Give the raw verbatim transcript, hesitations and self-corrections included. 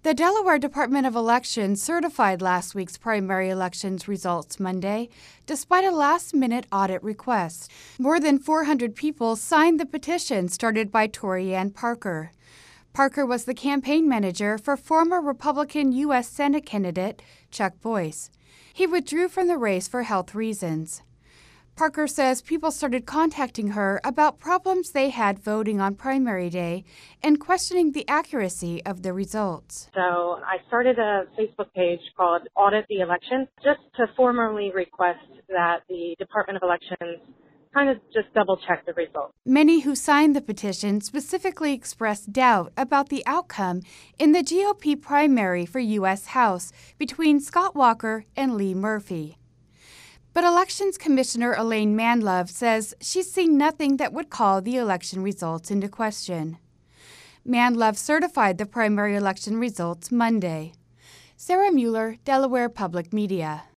The Delaware Department of Elections certified last week's primary elections results Monday, despite a last-minute audit request. More than four hundred people signed the petition started by Torianne Parker. Parker was the campaign manager for former Republican U S Senate candidate Chuck Boyce. He withdrew from the race for health reasons. Parker says people started contacting her about problems they had voting on primary day and questioning the accuracy of the results. So I started a Facebook page called Audit the Election just to formally request that the Department of Elections kind of just double-check the results. Many who signed the petition specifically expressed doubt about the outcome in the G O P primary for U S House between Scott Walker and Lee Murphy. But Elections Commissioner Elaine Manlove says she's seen nothing that would call the election results into question. Manlove certified the primary election results Monday. Sarah Mueller, Delaware Public Media.